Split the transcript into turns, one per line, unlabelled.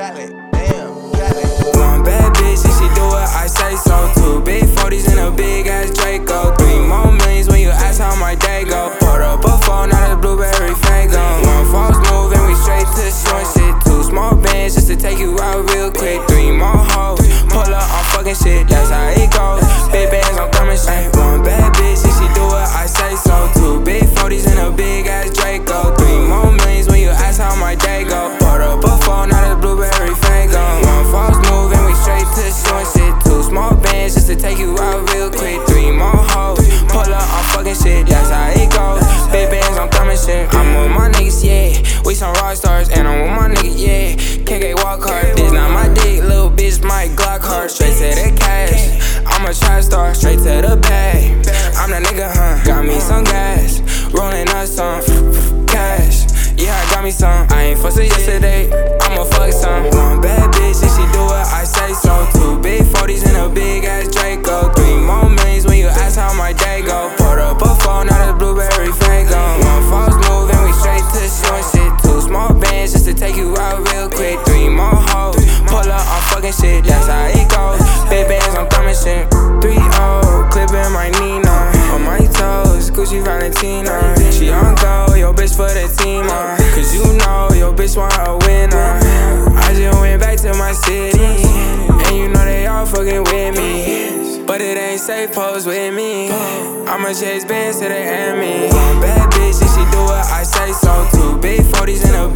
Cali, damn, Cali.
One bad bitch and she do what I say so. 2 big 40s and a big ass Draco. 3 more millions when you ask how my day go. Poured up a phone, now the blueberry Fago. One false move and we straight to short shit. 2 small bands just to take you out real quick. 3 more hoes, pull up, I'm fucking shit, that's how it goes. Big bands, I'm coming straight. One bad bitch and she do what I say so. 2 big 40s and a big ass Draco. 3 more millions when you ask how my day go. Poured up a phone, now the blueberry Fago. One false move and we straight to short shit. 2 small bands just to take you out real quick. 3 more hoes, pull up, I'm fucking shit, that's how it goes. Big bands, I'm coming shit. I'm with my niggas, yeah. We some rock stars, and I'm with my niggas, yeah. KK walk hard, this not my dick, little bitch, my Glock hard. Straight to the cash, I'm a trap star, straight to the bag. I'm that nigga, huh? Got me some gas, rolling up some cash. Yeah, I got me some. I ain't fussed yesterday, I'ma fuck some. One bad bitch and she do what I say so. 2 big 40s and a big ass Draco. 3 more millions when you ask how my day go. Poured up a phone, now the blueberry Fago. One false move and we straight to short shit. 2 small bands just to take you out real quick. 3 more hoes, pull up, I'm fucking shit, that's how it goes. Big bands, I'm coming shit. 3-0, clipping my Nina. On my toes, Gucci Valentina. She on go, yo bitch for the team, cause you know your bitch want a winner. I just went back to my city, and you know they all fucking with me. But it ain't safe, pose with me. I'ma chase bands to the enemy. One bad bitch and she do what I say so. 2 big 40s and a